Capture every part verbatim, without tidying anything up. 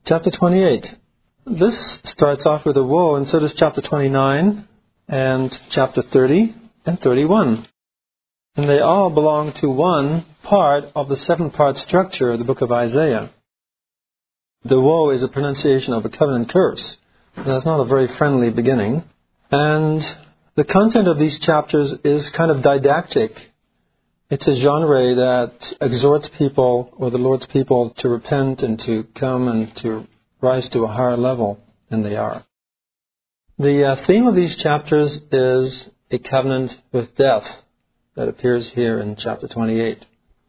Chapter twenty-eight. This starts off with a woe, and so does chapter twenty-nine and chapter thirty and thirty-one. And they all belong to one part of the seven-part structure of the book of Isaiah. The woe is a pronunciation of a covenant curse. That's not a very friendly beginning. And the content of these chapters is kind of didactic. It's a genre that exhorts people, or the Lord's people, to repent and to come and to rise to a higher level than they are. The uh, theme of these chapters is a covenant with death that appears here in chapter twenty-eight.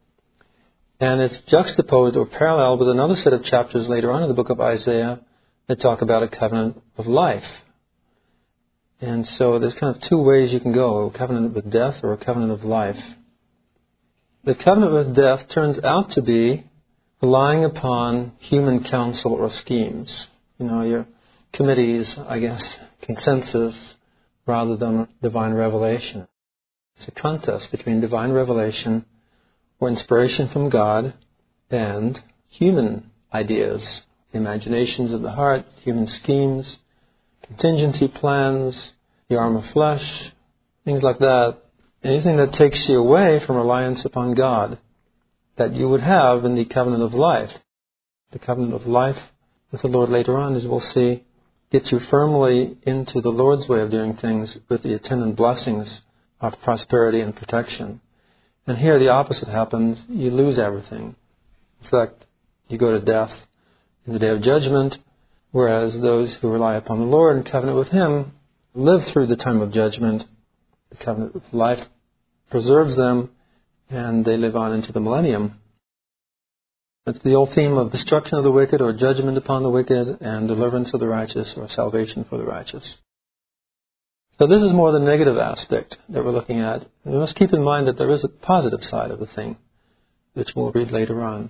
And it's juxtaposed or parallel with another set of chapters later on in the book of Isaiah that talk about a covenant of life. And so there's kind of two ways you can go, a covenant with death or a covenant of life. The covenant with death turns out to be relying upon human counsel or schemes. You know, your committees, I guess, consensus, rather than divine revelation. It's a contest between divine revelation or inspiration from God and human ideas, imaginations of the heart, human schemes, contingency plans, the arm of flesh, things like that. Anything that takes you away from reliance upon God that you would have in the covenant of life. The covenant of life with the Lord later on, as we'll see, gets you firmly into the Lord's way of doing things with the attendant blessings of prosperity and protection. And here the opposite happens. You lose everything. In fact, you go to death in the day of judgment, whereas those who rely upon the Lord and covenant with Him live through the time of judgment. The covenant with life preserves them, and they live on into the millennium. It's the old theme of destruction of the wicked, or judgment upon the wicked, and deliverance of the righteous, or salvation for the righteous. So this is more the negative aspect that we're looking at. And we must keep in mind that there is a positive side of the thing, which we'll read later on.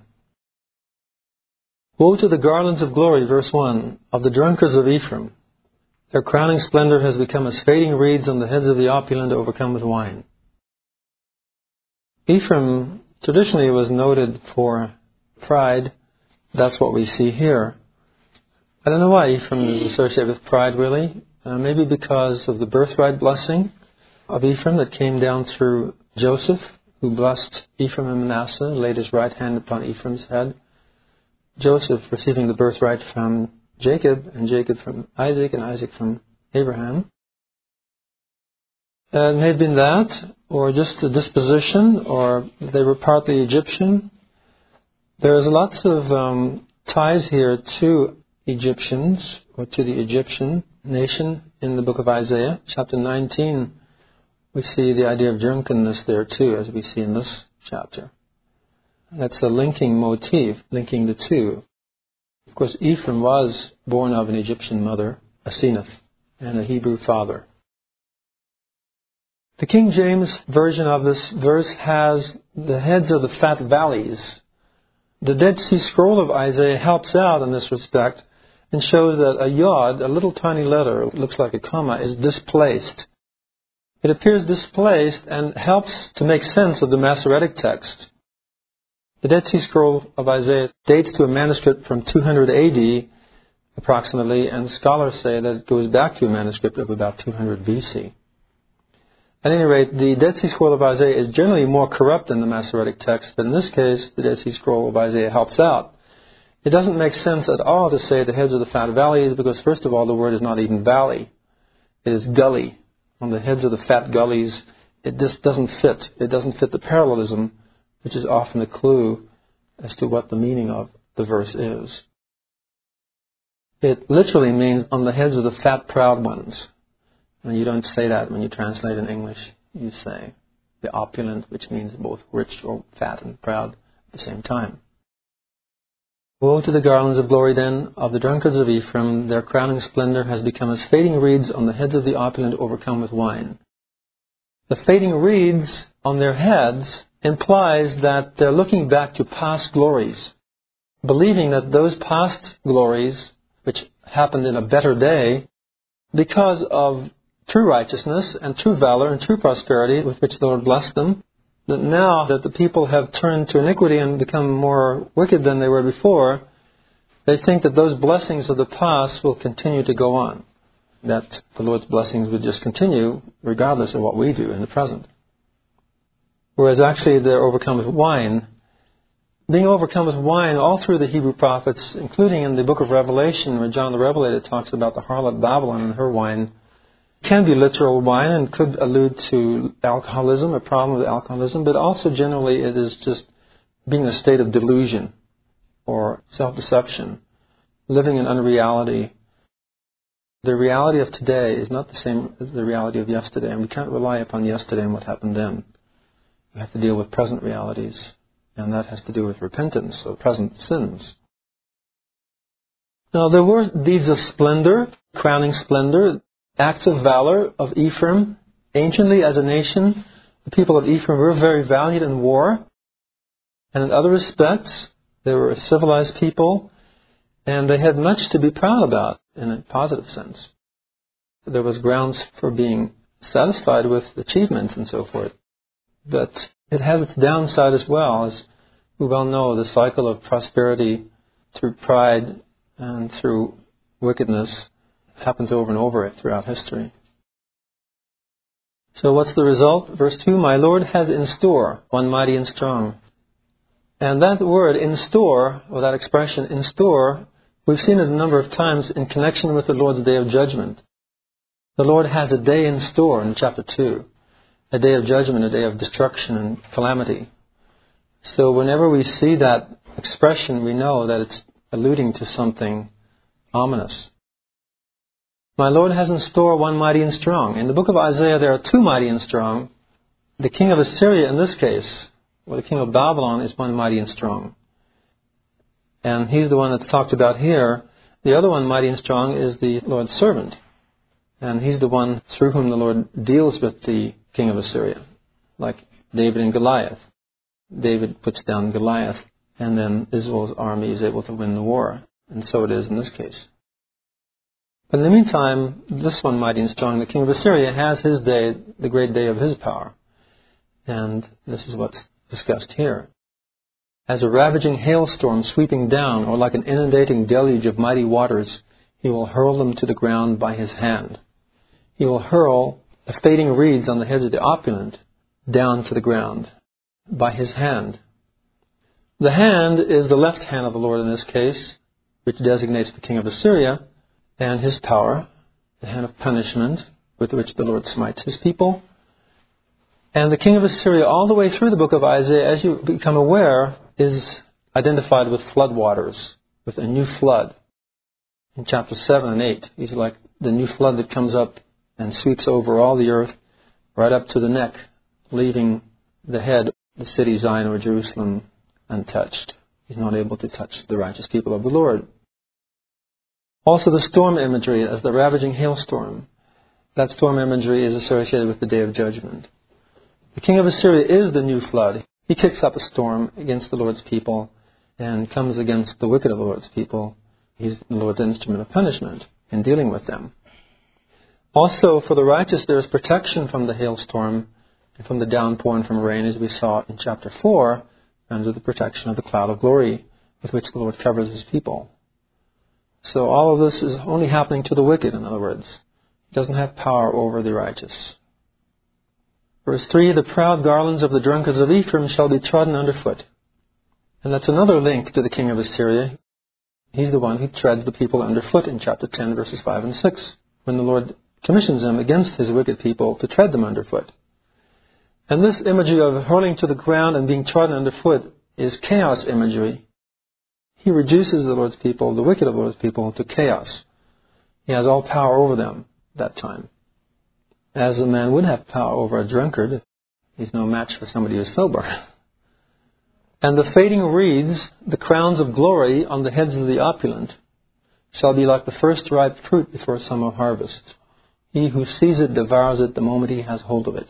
Woe to the garlands of glory, verse one, of the drunkards of Ephraim. Their crowning splendor has become as fading reeds on the heads of the opulent overcome with wine. Ephraim traditionally was noted for pride. That's what we see here. I don't know why Ephraim is associated with pride, really. Uh, maybe because of the birthright blessing of Ephraim that came down through Joseph, who blessed Ephraim and Manasseh, laid his right hand upon Ephraim's head. Joseph receiving the birthright from Jacob, and Jacob from Isaac, and Isaac from Abraham. Uh, it may have been that, or just a disposition, or they were partly Egyptian. There's lots of um, ties here to Egyptians, or to the Egyptian nation in the book of Isaiah. Chapter nineteen, we see the idea of drunkenness there too, as we see in this chapter. That's a linking motif, linking the two. Of course, Ephraim was born of an Egyptian mother, Asenath, and a Hebrew father. The King James Version of this verse has the heads of the fat valleys. The Dead Sea Scroll of Isaiah helps out in this respect and shows that a yod, a little tiny letter, looks like a comma, is displaced. It appears displaced and helps to make sense of the Masoretic text. The Dead Sea Scroll of Isaiah dates to a manuscript from two hundred A D approximately, and scholars say that it goes back to a manuscript of about two hundred B C. At any rate, the Dead Sea Scroll of Isaiah is generally more corrupt than the Masoretic text, but in this case, the Dead Sea Scroll of Isaiah helps out. It doesn't make sense at all to say the heads of the fat valleys, because first of all, the word is not even valley. It is gully. On the heads of the fat gullies, it just doesn't fit. It doesn't fit the parallelism, which is often a clue as to what the meaning of the verse is. It literally means on the heads of the fat, proud ones. And you don't say that when you translate in English. You say the opulent, which means both rich or fat and proud at the same time. Woe to the garlands of glory, then, of the drunkards of Ephraim. Their crowning splendor has become as fading reeds on the heads of the opulent overcome with wine. The fading reeds on their heads implies that they're looking back to past glories, believing that those past glories, which happened in a better day, because of true righteousness and true valor and true prosperity with which the Lord blessed them, that now that the people have turned to iniquity and become more wicked than they were before, they think that those blessings of the past will continue to go on, that the Lord's blessings would just continue regardless of what we do in the present. Whereas actually they're overcome with wine. Being overcome with wine all through the Hebrew prophets, including in the book of Revelation, where John the Revelator talks about the harlot Babylon and her wine, can be literal wine and could allude to alcoholism, a problem with alcoholism, but also generally it is just being in a state of delusion or self-deception, living in unreality. The reality of today is not the same as the reality of yesterday, and we can't rely upon yesterday and what happened then. We have to deal with present realities, and that has to do with repentance of present sins. Now, there were deeds of splendor, crowning splendor, acts of valor of Ephraim. Anciently, as a nation, the people of Ephraim were very valiant in war, and in other respects, they were a civilized people, and they had much to be proud about in a positive sense. There was grounds for being satisfied with achievements and so forth. But it has its downside as well, as we well know, the cycle of prosperity through pride and through wickedness happens over and over throughout history. So what's the result? Verse two, my Lord has in store one mighty and strong. And that word, in store, or that expression, in store, we've seen it a number of times in connection with the Lord's day of judgment. The Lord has a day in store in chapter two. A day of judgment, a day of destruction and calamity. So whenever we see that expression, we know that it's alluding to something ominous. My Lord has in store one mighty and strong. In the book of Isaiah, there are two mighty and strong. The king of Assyria, in this case, or the king of Babylon, is one mighty and strong. And he's the one that's talked about here. The other one, mighty and strong, is the Lord's servant. And he's the one through whom the Lord deals with the king of Assyria, like David and Goliath. David puts down Goliath, and then Israel's army is able to win the war. And so it is in this case. But in the meantime, this one, mighty and strong, the king of Assyria, has his day, the great day of his power. And this is what's discussed here. As a ravaging hailstorm sweeping down, or like an inundating deluge of mighty waters, he will hurl them to the ground by his hand. He will hurl the fading reeds on the heads of the opulent down to the ground by his hand. The hand is the left hand of the Lord in this case, which designates the king of Assyria, and his power, the hand of punishment with which the Lord smites his people. And the king of Assyria, all the way through the book of Isaiah, as you become aware, is identified with flood waters, with a new flood. In chapter seven and eight, he's like the new flood that comes up and sweeps over all the earth, right up to the neck, leaving the head, the city Zion or Jerusalem, untouched. He's not able to touch the righteous people of the Lord. Also the storm imagery as the ravaging hailstorm. That storm imagery is associated with the day of judgment. The king of Assyria is the new flood. He kicks up a storm against the Lord's people and comes against the wicked of the Lord's people. He's the Lord's instrument of punishment in dealing with them. Also, for the righteous, there is protection from the hailstorm and from the downpour and from rain, as we saw in chapter four, under the protection of the cloud of glory with which the Lord covers his people. So all of this is only happening to the wicked, in other words. He doesn't have power over the righteous. Verse three, the proud garlands of the drunkards of Ephraim shall be trodden underfoot. And that's another link to the king of Assyria. He's the one who treads the people underfoot in chapter ten, verses five and six, when the Lord commissions him against his wicked people to tread them underfoot. And this imagery of hurling to the ground and being trodden underfoot is chaos imagery. He reduces the Lord's people, the wicked of the Lord's people, to chaos. He has all power over them at that time. As a man would have power over a drunkard, he's no match for somebody who's sober. And the fading reeds, the crowns of glory on the heads of the opulent, shall be like the first ripe fruit before summer harvest. He who sees it devours it the moment he has hold of it.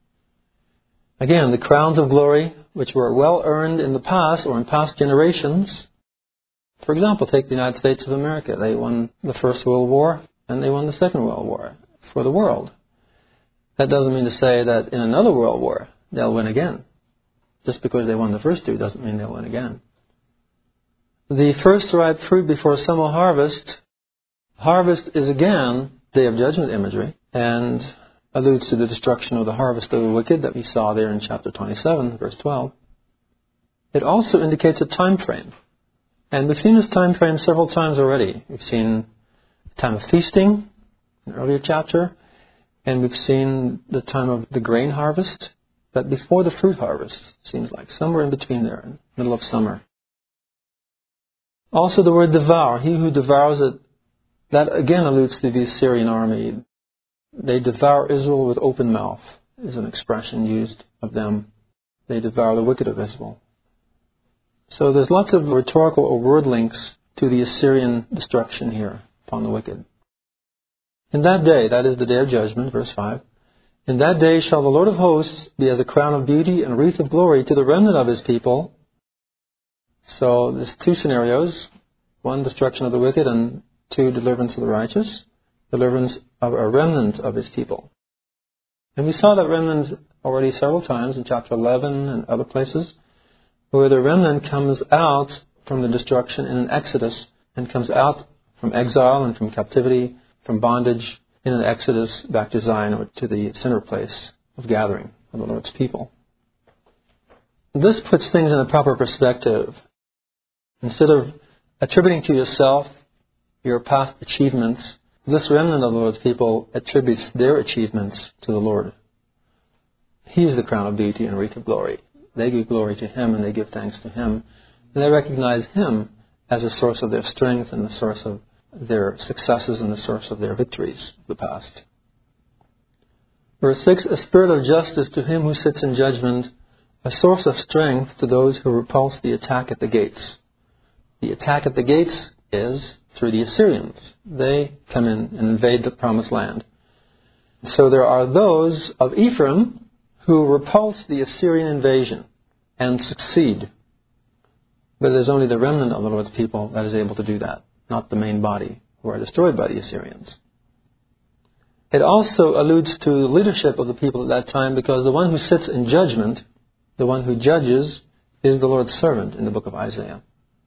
Again, the crowns of glory, which were well earned in the past or in past generations. For example, take the United States of America. They won the First World War and they won the Second World War for the world. That doesn't mean to say that in another world war they'll win again. Just because they won the first two doesn't mean they'll win again. The first ripe fruit before summer harvest. Harvest is again Day of Judgment imagery and alludes to the destruction of the harvest of the wicked that we saw there in chapter twenty-seven, verse twelve. It also indicates a time frame. And we've seen this time frame several times already. We've seen the time of feasting in an earlier chapter, and we've seen the time of the grain harvest, but before the fruit harvest, seems like, somewhere in between there, in the middle of summer. Also the word devour, he who devours it, that again alludes to the Assyrian army. They devour Israel with open mouth, is an expression used of them. They devour the wicked of Israel. So there's lots of rhetorical or word links to the Assyrian destruction here upon the wicked. In that day, that is the day of judgment, verse five, in that day shall the Lord of hosts be as a crown of beauty and a wreath of glory to the remnant of his people. So there's two scenarios. One, destruction of the wicked, and two, deliverance of the righteous. Deliverance of a remnant of his people. And we saw that remnant already several times in chapter eleven and other places, where the remnant comes out from the destruction in an exodus and comes out from exile and from captivity, from bondage, in an exodus back to Zion, or to the center place of gathering of the Lord's people. This puts things in a proper perspective. Instead of attributing to yourself your past achievements, this remnant of the Lord's people attributes their achievements to the Lord. He is the crown of beauty and wreath of glory. They give glory to Him and they give thanks to Him. And they recognize Him as a source of their strength and the source of their successes and the source of their victories of the past. Verse six, a spirit of justice to him who sits in judgment, a source of strength to those who repulse the attack at the gates. The attack at the gates is through the Assyrians. They come in and invade the promised land. So there are those of Ephraim who repulse the Assyrian invasion and succeed. But there's only the remnant of the Lord's people that is able to do that, not the main body who are destroyed by the Assyrians. It also alludes to the leadership of the people at that time, because the one who sits in judgment, the one who judges, is the Lord's servant in the book of Isaiah.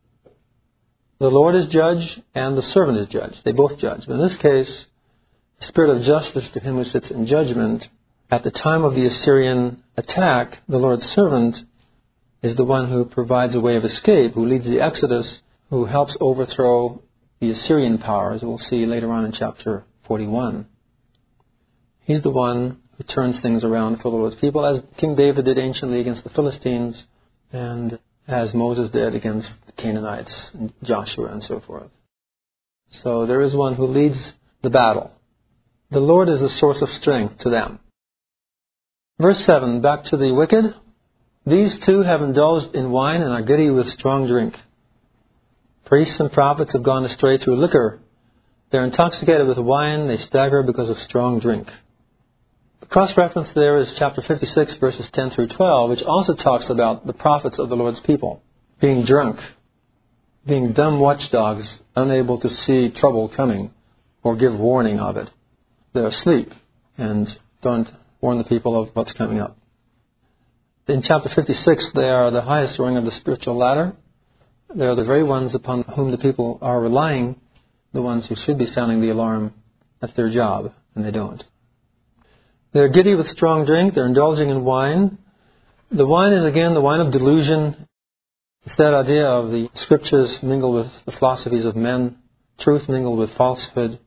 The Lord is judge and the servant is judge. They both judge. But in this case, the spirit of justice to him who sits in judgment, at the time of the Assyrian attack, the Lord's servant is the one who provides a way of escape, who leads the exodus, who helps overthrow the Assyrian power, as we'll see later on in chapter forty-one. He's the one who turns things around for the Lord's people, as King David did anciently against the Philistines, and as Moses did against the Canaanites, and Joshua, and so forth. So there is one who leads the battle. The Lord is the source of strength to them. Verse seven, back to the wicked. These two have indulged in wine and are giddy with strong drink. Priests and prophets have gone astray through liquor. They're intoxicated with wine. They stagger because of strong drink. The cross-reference there is chapter fifty-six, verses ten through twelve, which also talks about the prophets of the Lord's people being drunk, being dumb watchdogs, unable to see trouble coming or give warning of it. They're asleep and don't warn the people of what's coming up. In chapter fifty-six, they are the highest rung of the spiritual ladder. They are the very ones upon whom the people are relying, the ones who should be sounding the alarm. That's their job, and they don't. They're giddy with strong drink. They're indulging in wine. The wine is, again, the wine of delusion. It's that idea of the scriptures mingled with the philosophies of men, truth mingled with falsehood,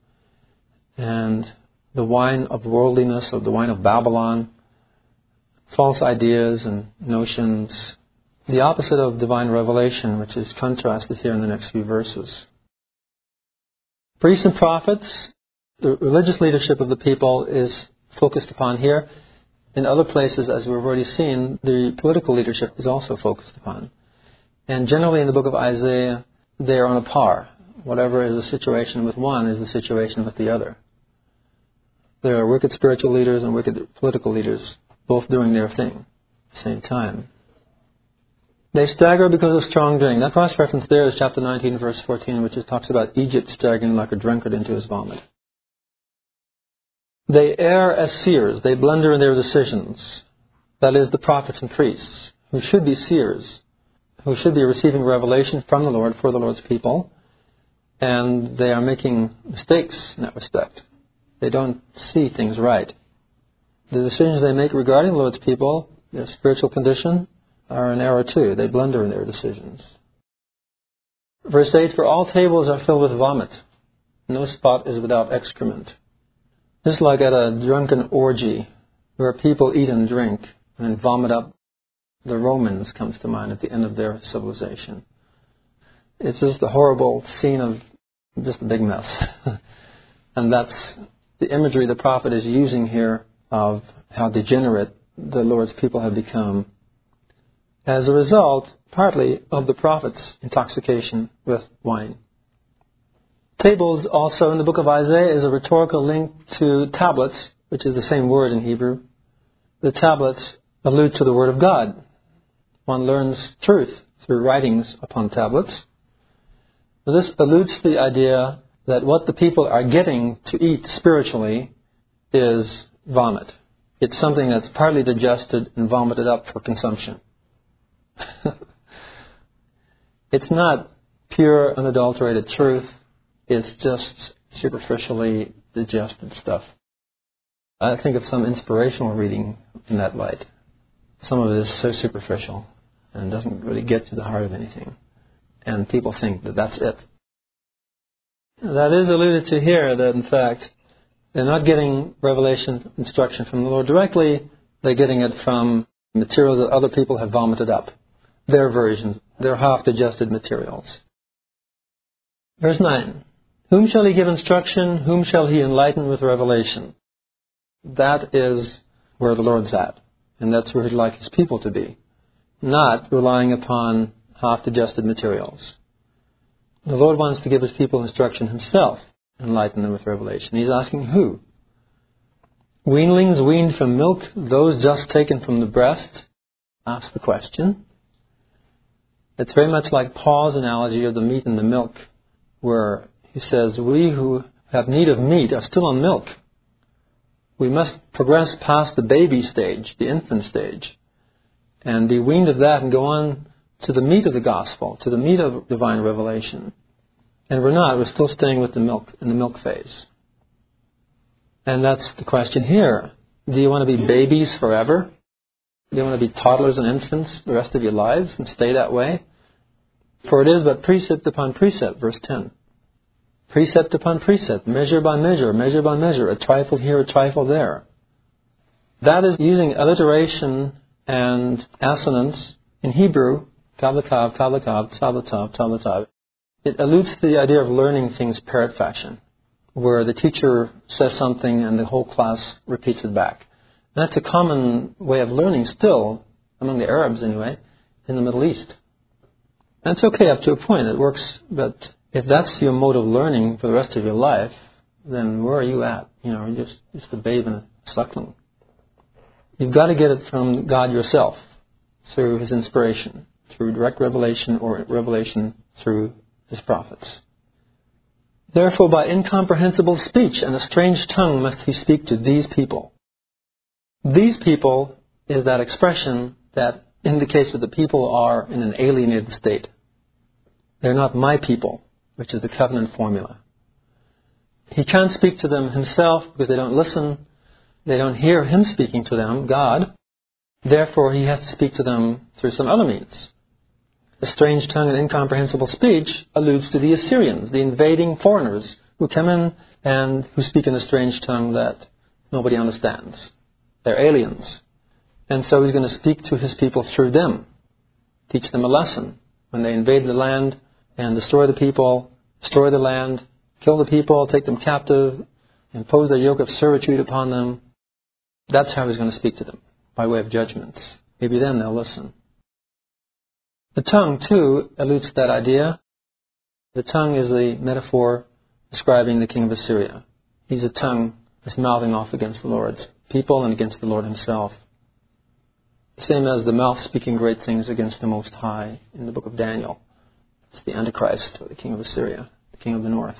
and the wine of worldliness, of the wine of Babylon, false ideas and notions, the opposite of divine revelation, which is contrasted here in the next few verses. Priests and prophets, the religious leadership of the people is focused upon here. In other places, as we've already seen, the political leadership is also focused upon. And generally in the book of Isaiah, they are on a par. Whatever is the situation with one is the situation with the other. There are wicked spiritual leaders and wicked political leaders, both doing their thing at the same time. They stagger because of strong drink. That cross-reference there is chapter nineteen, verse fourteen, which is, talks about Egypt staggering like a drunkard into his vomit. They err as seers. They blunder in their decisions. That is, the prophets and priests, who should be seers, who should be receiving revelation from the Lord for the Lord's people, and they are making mistakes in that respect. They don't see things right. The decisions they make regarding the Lord's people, their spiritual condition, are an error too. They blunder in their decisions. Verse eight, for all tables are filled with vomit. No spot is without excrement. Just like at a drunken orgy where people eat and drink and vomit up. The Romans comes to mind at the end of their civilization. It's just a horrible scene of just a big mess. And that's the imagery the prophet is using here of how degenerate the Lord's people have become as a result, partly, of the prophet's intoxication with wine. Tables also in the book of Isaiah is a rhetorical link to tablets, which is the same word in Hebrew. The tablets allude to the Word of God. One learns truth through writings upon tablets. This alludes to the idea that what the people are getting to eat spiritually is vomit. It's something that's partly digested and vomited up for consumption. It's not pure, unadulterated truth. It's just superficially digested stuff. I think of some inspirational reading in that light. Some of it is so superficial and doesn't really get to the heart of anything. And people think that that's it. That is alluded to here, that in fact, they're not getting revelation instruction from the Lord directly. They're getting it from materials that other people have vomited up. Their versions, their half-digested materials. Verse nine. Whom shall he give instruction? Whom shall he enlighten with revelation? That is where the Lord's at. And that's where he'd like his people to be. Not relying upon half-digested materials. The Lord wants to give his people instruction himself, enlighten them with revelation. He's asking who? Weanlings weaned from milk, those just taken from the breast? Ask the question. It's very much like Paul's analogy of the meat and the milk, where he says, we who have need of meat are still on milk. We must progress past the baby stage, the infant stage, and be weaned of that and go on to the meat of the gospel, to the meat of divine revelation. And we're not. We're still staying with the milk, in the milk phase. And that's the question here. Do you want to be babies forever? Do you want to be toddlers and infants the rest of your lives and stay that way? For it is but precept upon precept, verse ten. Precept upon precept, measure by measure, measure by measure, a trifle here, a trifle there. That is using alliteration and assonance in Hebrew, tablakav, tablakav, tablatav, tablatav. It alludes to the idea of learning things parrot fashion, where the teacher says something and the whole class repeats it back. And that's a common way of learning still, among the Arabs anyway, in the Middle East. And it's okay up to a point, it works, but if that's your mode of learning for the rest of your life, then where are you at? You know, you're just, just a babe in a suckling. You've got to get it from God yourself, through His inspiration, through direct revelation or revelation through His prophets. Therefore, by incomprehensible speech and a strange tongue must He speak to these people. These people is that expression that indicates that the people are in an alienated state. They're not my people, which is the covenant formula. He can't speak to them Himself because they don't listen. They don't hear Him speaking to them, God. Therefore, He has to speak to them through some other means. The strange tongue and incomprehensible speech alludes to the Assyrians, the invading foreigners who come in and who speak in a strange tongue that nobody understands. They're aliens. And so He's going to speak to His people through them, teach them a lesson. When they invade the land and destroy the people, destroy the land, kill the people, take them captive, impose their yoke of servitude upon them, that's how He's going to speak to them, by way of judgments. Maybe then they'll listen. The tongue, too, alludes to that idea. The tongue is a metaphor describing the king of Assyria. He's a tongue that's mouthing off against the Lord's people and against the Lord Himself. The same as the mouth speaking great things against the Most High in the book of Daniel. It's the Antichrist, or the king of Assyria, the king of the north.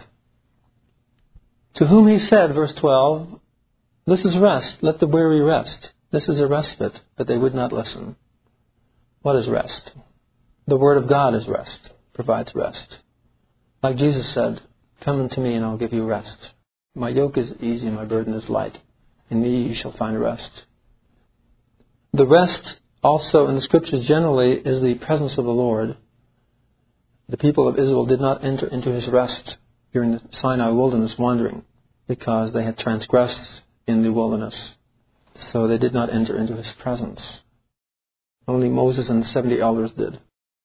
To whom He said, verse twelve, this is rest, let the weary rest. This is a respite, but they would not listen. What is rest? The Word of God is rest, provides rest. Like Jesus said, come unto me and I'll give you rest. My yoke is easy and my burden is light. In me you shall find rest. The rest also in the Scriptures generally is the presence of the Lord. The people of Israel did not enter into His rest during the Sinai wilderness wandering because they had transgressed in the wilderness. So they did not enter into His presence. Only Moses and the seventy elders did.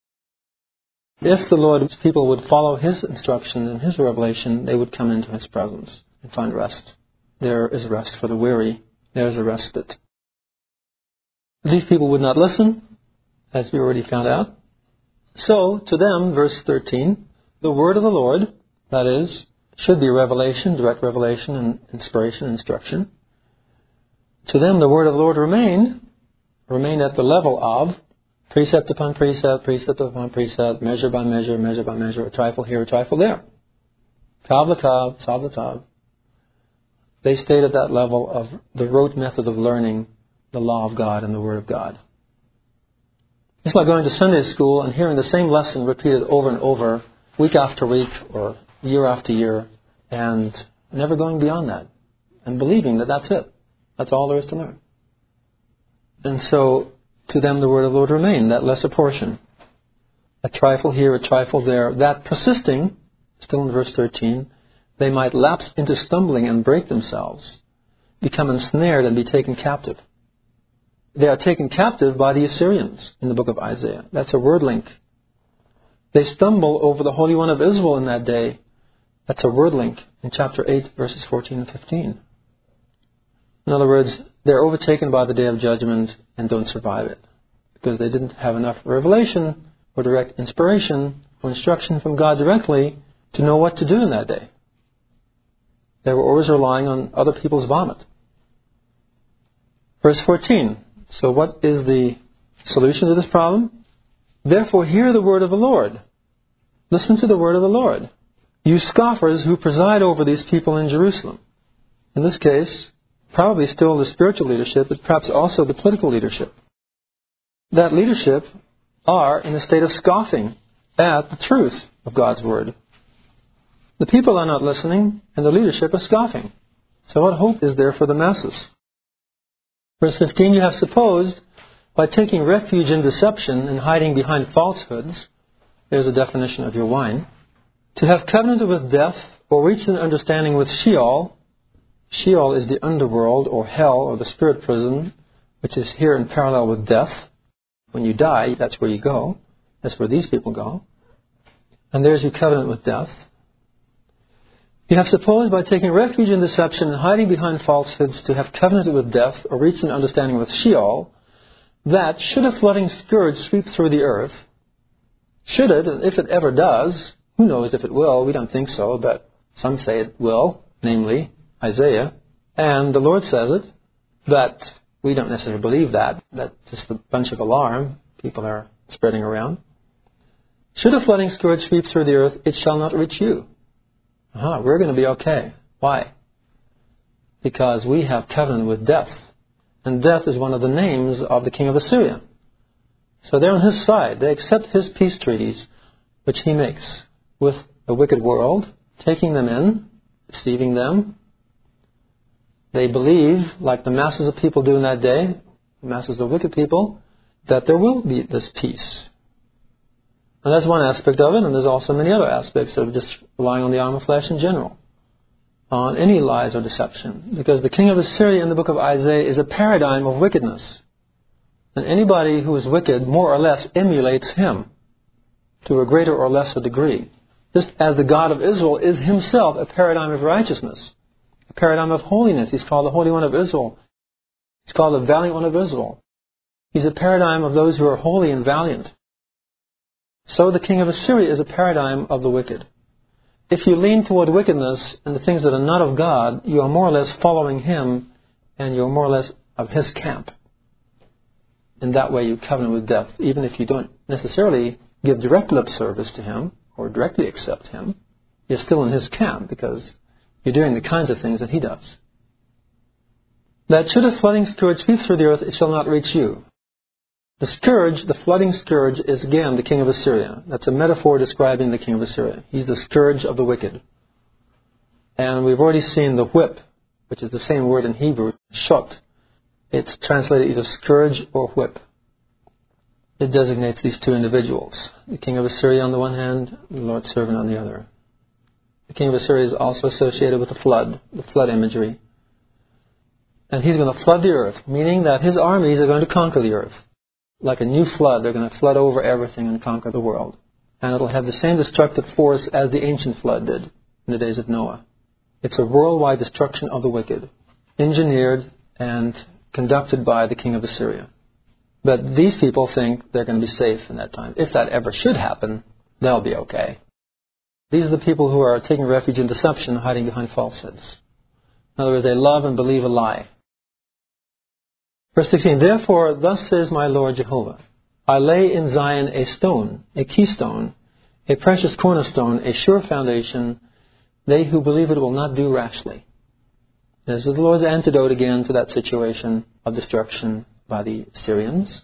If the Lord's people would follow His instruction and His revelation, they would come into His presence and find rest. There is rest for the weary. There is a respite. These people would not listen, as we already found out. So, to them, verse thirteen, the word of the Lord, that is, should be revelation, direct revelation and inspiration, instruction. To them, the word of the Lord remained, remained at the level of precept upon precept, precept upon precept, measure by measure, measure by measure, a trifle here, a trifle there. Tav l'tav, tav l'tav. They stayed at that level of the rote method of learning the law of God and the Word of God. It's like going to Sunday school and hearing the same lesson repeated over and over, week after week or year after year, and never going beyond that, and believing that that's it. That's all there is to learn. And so, to them the word of the Lord remained, that lesser portion. A trifle here, a trifle there, that persisting, still in verse thirteen, they might lapse into stumbling and break themselves, become ensnared and be taken captive. They are taken captive by the Assyrians in the book of Isaiah. That's a word link. They stumble over the Holy One of Israel in that day. That's a word link in chapter eight, verses fourteen and fifteen. In other words, they're overtaken by the day of judgment and don't survive it because they didn't have enough revelation or direct inspiration or instruction from God directly to know what to do in that day. They were always relying on other people's vomit. Verse fourteen. So what is the solution to this problem? Therefore hear the word of the Lord. Listen to the word of the Lord. You scoffers who preside over these people in Jerusalem. In this case, probably still the spiritual leadership, but perhaps also the political leadership. That leadership are in a state of scoffing at the truth of God's word. The people are not listening, and the leadership are scoffing. So what hope is there for the masses? Verse fifteen, you have supposed, by taking refuge in deception and hiding behind falsehoods, there's a definition of your wine, to have covenanted with death or reached an understanding with Sheol. Sheol is the underworld or hell or the spirit prison, which is here in parallel with death. When you die, that's where you go. That's where these people go. And there's your covenant with death. You have supposed by taking refuge in deception and hiding behind falsehoods to have covenanted with death or reached an understanding with Sheol, that should a flooding scourge sweep through the earth, should it, and if it ever does, who knows if it will, we don't think so, but some say it will, namely Isaiah, and the Lord says it, but we don't necessarily believe that. That's just a bunch of alarm people are spreading around. Should a flooding scourge sweep through the earth, it shall not reach you. Uh-huh, we're going to be okay. Why? Because we have covenant with death. And death is one of the names of the king of Assyria. So they're on his side. They accept his peace treaties, which he makes with the wicked world, taking them in, deceiving them. They believe, like the masses of people do in that day, the masses of wicked people, that there will be this peace. And that's one aspect of it, and there's also many other aspects of just relying on the arm of flesh in general, on any lies or deception. Because the king of Assyria in the book of Isaiah is a paradigm of wickedness. And anybody who is wicked more or less emulates him to a greater or lesser degree. Just as the God of Israel is himself a paradigm of righteousness, a paradigm of holiness. He's called the Holy One of Israel. He's called the Valiant One of Israel. He's a paradigm of those who are holy and valiant. So the king of Assyria is a paradigm of the wicked. If you lean toward wickedness and the things that are not of God, you are more or less following him, and you're more or less of his camp. In that way you covenant with death, even if you don't necessarily give direct lip service to him or directly accept him. You're still in his camp because you're doing the kinds of things that he does. That should a flooding scourge sweep through the earth, it shall not reach you. The scourge, the flooding scourge, is again the king of Assyria. That's a metaphor describing the king of Assyria. He's the scourge of the wicked. And we've already seen the whip, which is the same word in Hebrew, shot. It's translated either scourge or whip. It designates these two individuals. The king of Assyria on the one hand, the Lord's servant on the other. The king of Assyria is also associated with the flood, the flood imagery. And he's going to flood the earth, meaning that his armies are going to conquer the earth. Like a new flood, they're going to flood over everything and conquer the world. And it'll have the same destructive force as the ancient flood did in the days of Noah. It's a worldwide destruction of the wicked, engineered and conducted by the king of Assyria. But these people think they're going to be safe in that time. If that ever should happen, they'll be okay. These are the people who are taking refuge in deception, hiding behind falsehoods. In other words, they love and believe a lie. Verse sixteen, therefore, thus says my Lord Jehovah, I lay in Zion a stone, a keystone, a precious cornerstone, a sure foundation. They who believe it will not do rashly. This is the Lord's antidote again to that situation of destruction by the Assyrians.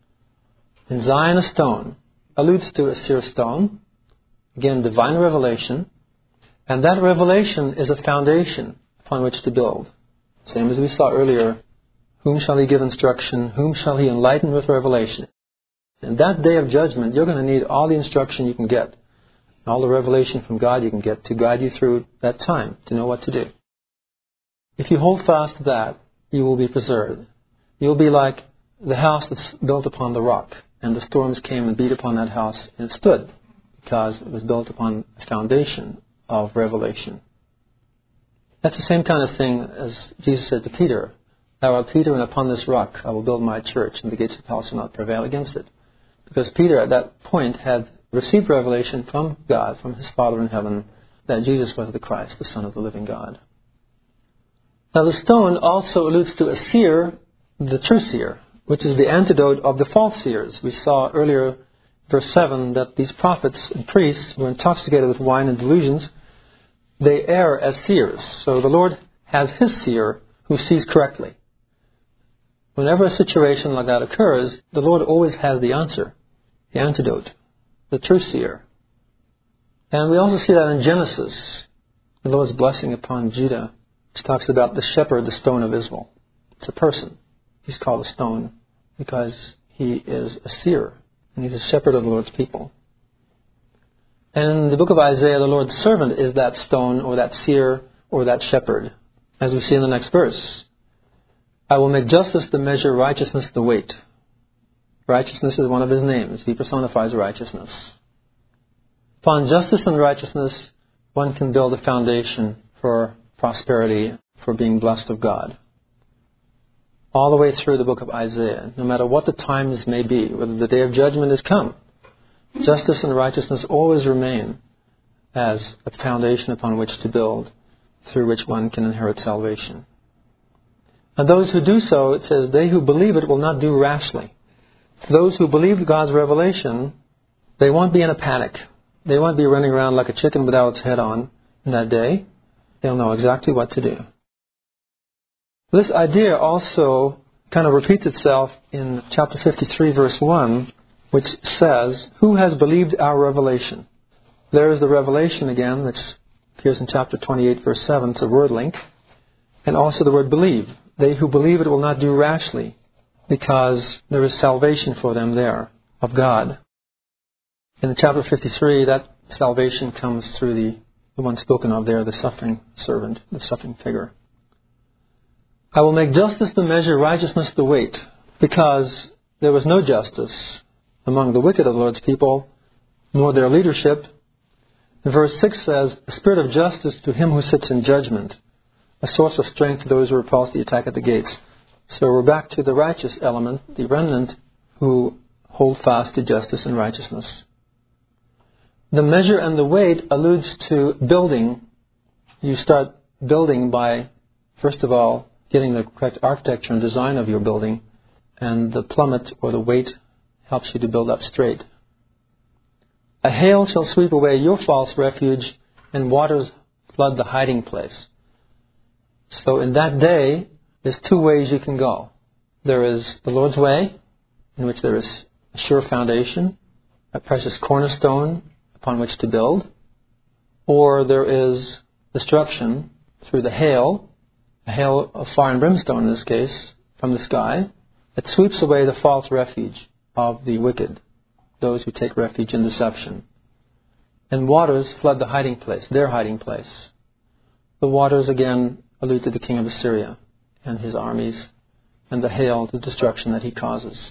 In Zion a stone alludes to a seer stone. Again, divine revelation. And that revelation is a foundation upon which to build. Same as we saw earlier. Whom shall he give instruction? Whom shall he enlighten with revelation? In that day of judgment, you're going to need all the instruction you can get. All the revelation from God you can get to guide you through that time, to know what to do. If you hold fast to that, you will be preserved. You'll be like the house that's built upon the rock, and the storms came and beat upon that house, and it stood, because it was built upon a foundation of revelation. That's the same kind of thing as Jesus said to Peter, Thou art Peter, and upon this rock I will build my church, and the gates of hell shall not prevail against it. Because Peter at that point had received revelation from God, from his Father in heaven, that Jesus was the Christ, the Son of the living God. Now the stone also alludes to a seer, the true seer, which is the antidote of the false seers. We saw earlier, verse seven, that these prophets and priests were intoxicated with wine and delusions. They err as seers. So the Lord has his seer who sees correctly. Whenever a situation like that occurs, the Lord always has the answer, the antidote, the true seer. And we also see that in Genesis, the Lord's blessing upon Judah, which talks about the shepherd, the stone of Israel. It's a person. He's called a stone because he is a seer, and he's a shepherd of the Lord's people. And in the book of Isaiah, the Lord's servant is that stone or that seer or that shepherd, as we see in the next verse. I will make justice the measure, righteousness the weight. Righteousness is one of his names. He personifies righteousness. Upon justice and righteousness, one can build a foundation for prosperity, for being blessed of God. All the way through the book of Isaiah, no matter what the times may be, whether the day of judgment has come, justice and righteousness always remain as a foundation upon which to build, through which one can inherit salvation. And those who do so, it says, they who believe it will not do rashly. Those who believe God's revelation, they won't be in a panic. They won't be running around like a chicken without its head on in that day. They'll know exactly what to do. This idea also kind of repeats itself in chapter fifty-three, verse one, which says, who has believed our revelation? There is the revelation again, which appears in chapter twenty-eight, verse seven. It's a word link. And also the word believe. They who believe it will not do rashly, because there is salvation for them there, of God. In chapter fifty-three, that salvation comes through the, the one spoken of there, the suffering servant, the suffering figure. I will make justice the measure, righteousness the weight, because there was no justice among the wicked of the Lord's people, nor their leadership. And verse six says, a spirit of justice to him who sits in judgment, a source of strength to those who repulse the attack at the gates. So we're back to the righteous element, the remnant who hold fast to justice and righteousness. The measure and the weight alludes to building. You start building by, first of all, getting the correct architecture and design of your building, and the plummet or the weight helps you to build up straight. A hail shall sweep away your false refuge, and waters flood the hiding place. So in that day, there's two ways you can go. There is the Lord's way, in which there is a sure foundation, a precious cornerstone upon which to build, or there is destruction through the hail, a hail of fire and brimstone in this case, from the sky, that sweeps away the false refuge of the wicked, those who take refuge in deception. And waters flood the hiding place, their hiding place. The waters again allude to the king of Assyria and his armies, and the hail, the destruction that he causes.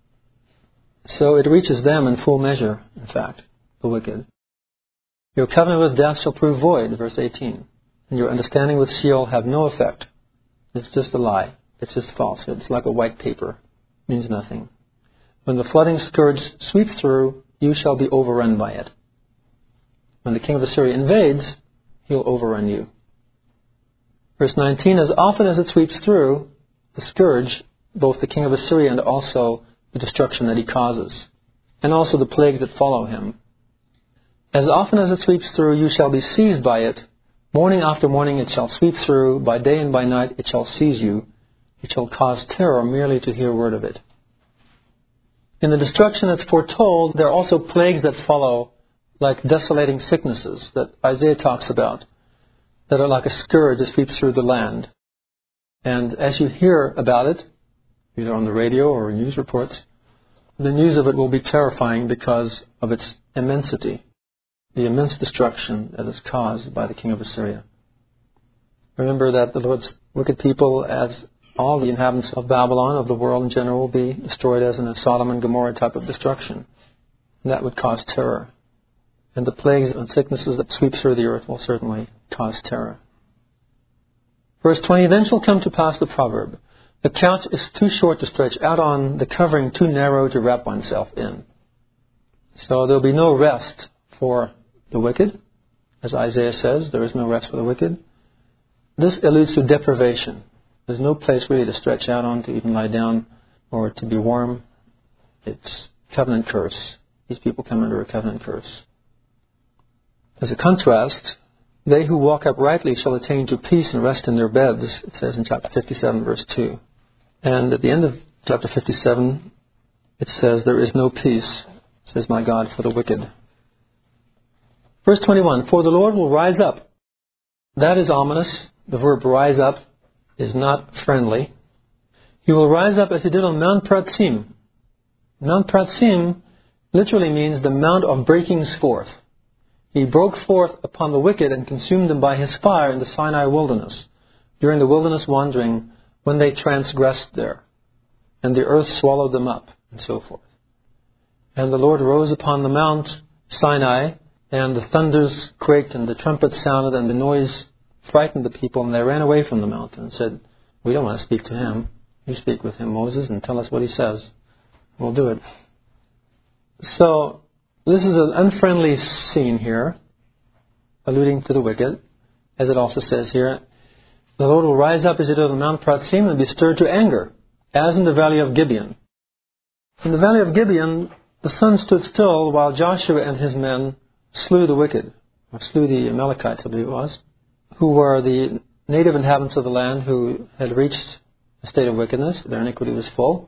So it reaches them in full measure, in fact, the wicked. Your covenant with death shall prove void, verse eighteen. And your understanding with Sheol have no effect. It's just a lie. It's just falsehood. It's like a white paper. It means nothing. When the flooding scourge sweeps through, you shall be overrun by it. When the king of Assyria invades, he'll overrun you. Verse nineteen, as often as it sweeps through, the scourge, both the king of Assyria and also the destruction that he causes, and also the plagues that follow him. As often as it sweeps through, you shall be seized by it. Morning after morning it shall sweep through. By day and by night it shall seize you. It shall cause terror merely to hear word of it. In the destruction that's foretold, there are also plagues that follow, like desolating sicknesses that Isaiah talks about, that are like a scourge that sweeps through the land. And as you hear about it, either on the radio or news reports, the news of it will be terrifying because of its immensity, the immense destruction that is caused by the king of Assyria. Remember that the Lord's wicked people, as all the inhabitants of Babylon, of the world in general, will be destroyed as in a Sodom and Gomorrah type of destruction. And that would cause terror. And the plagues and sicknesses that sweep through the earth will certainly cause terror. Verse twenty, then shall come to pass the proverb, the couch is too short to stretch out on, the covering too narrow to wrap oneself in. So there will be no rest for the wicked. As Isaiah says, there is no rest for the wicked. This alludes to deprivation. There's no place really to stretch out on, to even lie down, or to be warm. It's covenant curse. These people come under a covenant curse. As a contrast, they who walk uprightly shall attain to peace and rest in their beds, it says in chapter fifty-seven, verse two. And at the end of chapter fifty-seven, it says, there is no peace, says my God, for the wicked. Verse twenty-one, for the Lord will rise up. That is ominous. The verb rise up is not friendly. He will rise up as he did on Mount Pratzim. Mount Pratzim literally means the mount of breakings forth. He broke forth upon the wicked and consumed them by his fire in the Sinai wilderness, during the wilderness wandering, when they transgressed there. And the earth swallowed them up, and so forth. And the Lord rose upon the Mount Sinai, and the thunders quaked, and the trumpets sounded, and the noise frightened the people, and they ran away from the mountain and said, we don't want to speak to him. You speak with him, Moses, and tell us what he says. We'll do it. So, this is an unfriendly scene here, alluding to the wicked, as it also says here. The Lord will rise up as he did on Mount Pratzim and be stirred to anger, as in the valley of Gibeon. In the valley of Gibeon, the sun stood still while Joshua and his men slew the wicked, or slew the Amalekites, I believe it was, who were the native inhabitants of the land who had reached a state of wickedness. Their iniquity was full.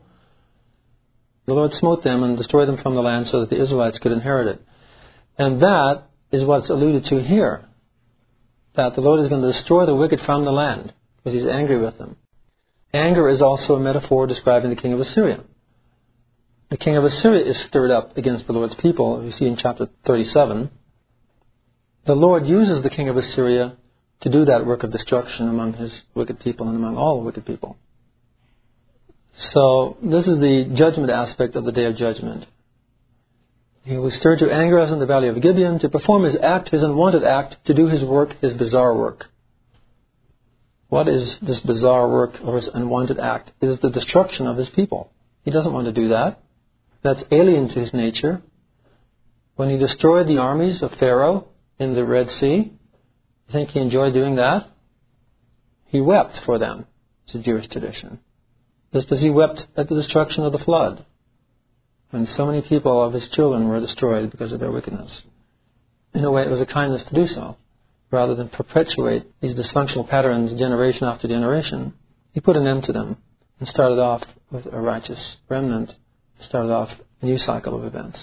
The Lord smote them and destroyed them from the land so that the Israelites could inherit it. And that is what's alluded to here, that the Lord is going to destroy the wicked from the land because he's angry with them. Anger is also a metaphor describing the king of Assyria. The king of Assyria is stirred up against the Lord's people, you see in chapter thirty-seven. The Lord uses the king of Assyria to do that work of destruction among his wicked people and among all wicked people. So this is the judgment aspect of the day of judgment. He was stirred to anger as in the valley of Gibeon, to perform his act, his unwanted act, to do his work, his bizarre work. What is this bizarre work or his unwanted act? It is the destruction of his people. He doesn't want to do that. That's alien to his nature. When he destroyed the armies of Pharaoh in the Red Sea, you think he enjoyed doing that? He wept for them. It's a Jewish tradition. Just as he wept at the destruction of the flood, when so many people of his children were destroyed because of their wickedness. In a way, it was a kindness to do so. Rather than perpetuate these dysfunctional patterns generation after generation, he put an end to them and started off with a righteous remnant started off a new cycle of events.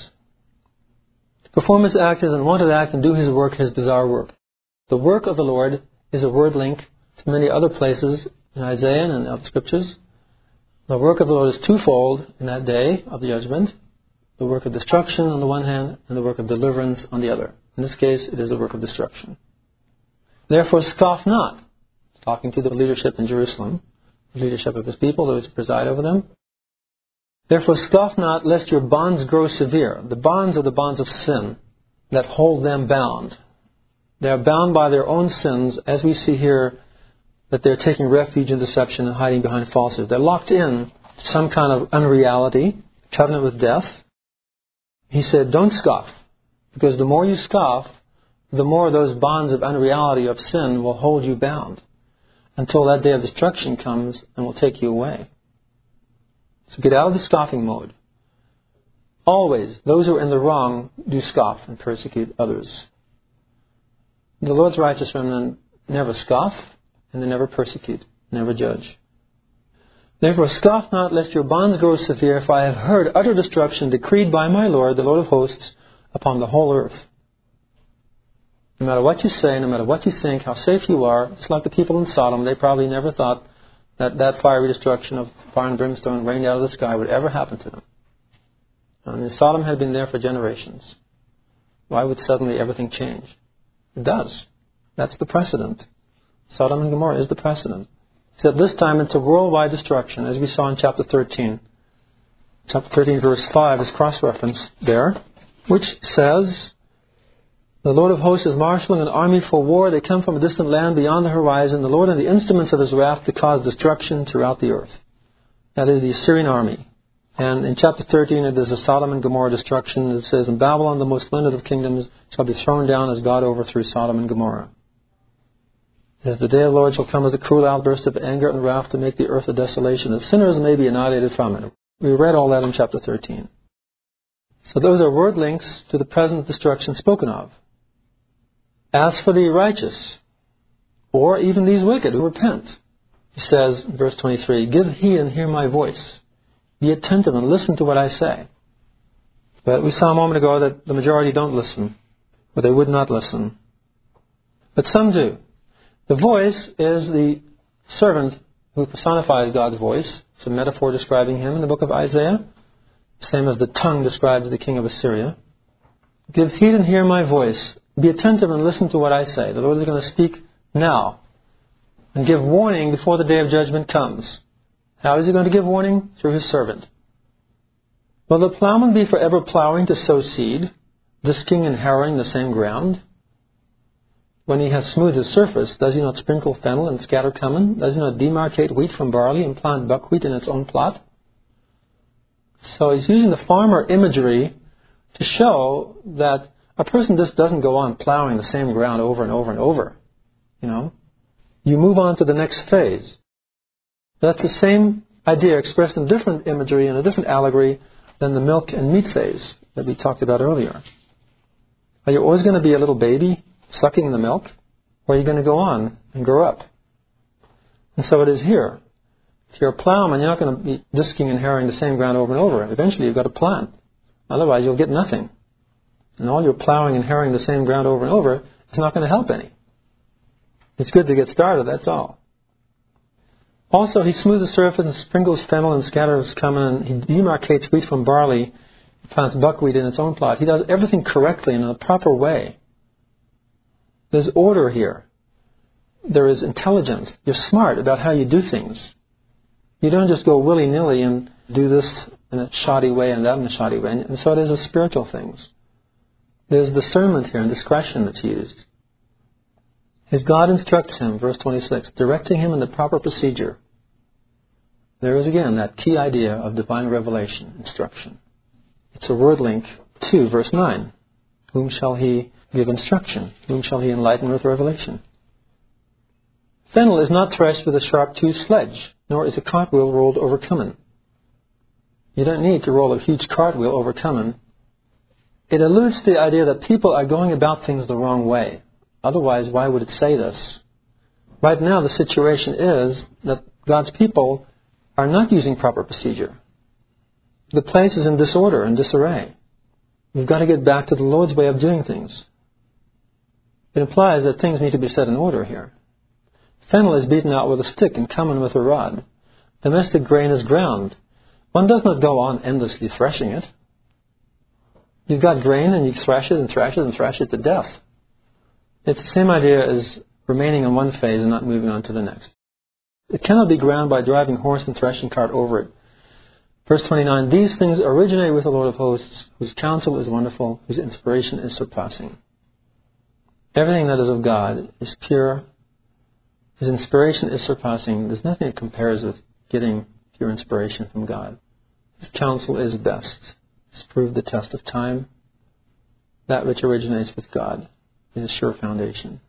To perform His act is unwanted act and do His work, His bizarre work. The work of the Lord is a word link to many other places in Isaiah and in other scriptures. The work of the Lord is twofold in that day of the judgment. The work of destruction on the one hand and the work of deliverance on the other. In this case, it is the work of destruction. Therefore, scoff not. Talking to the leadership in Jerusalem, the leadership of His people, those who preside over them. Therefore, scoff not, lest your bonds grow severe. The bonds are the bonds of sin that hold them bound. They are bound by their own sins, as we see here that they're taking refuge in deception and hiding behind falsehood. They're locked in to some kind of unreality, covenant with death. He said, don't scoff, because the more you scoff, the more those bonds of unreality, of sin, will hold you bound until that day of destruction comes and will take you away. So get out of the scoffing mode. Always, those who are in the wrong do scoff and persecute others. The Lord's righteous remnant never scoff, and they never persecute, never judge. Therefore, scoff not, lest your bonds grow severe, for I have heard utter destruction decreed by my Lord, the Lord of hosts, upon the whole earth. No matter what you say, no matter what you think, how safe you are, it's like the people in Sodom. They probably never thought that that fiery destruction of fire and brimstone rained out of the sky would ever happen to them. I mean, Sodom had been there for generations. Why would suddenly everything change? It does. That's the precedent. Sodom and Gomorrah is the precedent. Except this time it's a worldwide destruction, as we saw in chapter thirteen. Chapter thirteen, verse five is cross-referenced there, which says, the Lord of hosts is marshalling an army for war. They come from a distant land beyond the horizon. The Lord and the instruments of His wrath to cause destruction throughout the earth. That is the Assyrian army. And in chapter thirteen, it is a Sodom and Gomorrah destruction. It says, and Babylon, the most splendid of kingdoms, shall be thrown down as God overthrew Sodom and Gomorrah. As the day of the Lord shall come as a cruel outburst of anger and wrath to make the earth a desolation, that sinners may be annihilated from it. We read all that in chapter thirteen. So those are word links to the present destruction spoken of. As for the righteous, or even these wicked who repent, He says in verse twenty-three, give heed and hear my voice. Be attentive and listen to what I say. But we saw a moment ago that the majority don't listen, or they would not listen. But some do. The voice is the servant who personifies God's voice. It's a metaphor describing Him in the book of Isaiah, same as the tongue describes the king of Assyria. Give heed and hear my voice. Be attentive and listen to what I say. The Lord is going to speak now and give warning before the day of judgment comes. How is He going to give warning? Through His servant. Will the plowman be forever plowing to sow seed, disking and harrowing the same ground? When he has smoothed his surface, does he not sprinkle fennel and scatter cumin? Does he not demarcate wheat from barley and plant buckwheat in its own plot? So he's using the farmer imagery to show that a person just doesn't go on plowing the same ground over and over and over. You know, you move on to the next phase. That's the same idea expressed in different imagery and a different allegory than the milk and meat phase that we talked about earlier. Are you always going to be a little baby sucking the milk? Or are you going to go on and grow up? And so it is here. If you're a plowman, you're not going to be disking and harrowing the same ground over and over. Eventually you've got to plant. Otherwise you'll get nothing. And all your plowing and harrowing the same ground over and over is not going to help any. It's good to get started, that's all. Also, he smooths the surface and sprinkles fennel and scatters cumin, and he demarcates wheat from barley, plants buckwheat in its own plot. He does everything correctly and in a proper way. There's order here. There is intelligence. You're smart about how you do things. You don't just go willy-nilly and do this in a shoddy way and that in a shoddy way. And so it is with spiritual things. There's discernment here and discretion that's used. His God instructs him, verse twenty-six, directing him in the proper procedure. There is again that key idea of divine revelation, instruction. It's a word link to verse nine. Whom shall he give instruction? Whom shall he enlighten with revelation? Fennel is not threshed with a sharp-toothed sledge, nor is a cartwheel rolled over cumin. You don't need to roll a huge cartwheel over cumin. It alludes to the idea that people are going about things the wrong way. Otherwise, why would it say this? Right now, the situation is that God's people are not using proper procedure. the place is in disorder and disarray. We've got to get back to the Lord's way of doing things. It implies that things need to be set in order here. Fennel is beaten out with a stick and cumin with a rod. Domestic grain is ground. One does not go on endlessly threshing it. You've got grain and you thresh it and thresh it and thresh it to death. It's the same idea as remaining in one phase and not moving on to the next. It cannot be ground by driving horse and threshing cart over it. Verse twenty-nine, these things originate with the Lord of hosts, whose counsel is wonderful, whose inspiration is surpassing. Everything that is of God is pure. His inspiration is surpassing. There's nothing that compares with getting pure inspiration from God. His counsel is best. It's proved the test of time. That which originates with God is a sure foundation.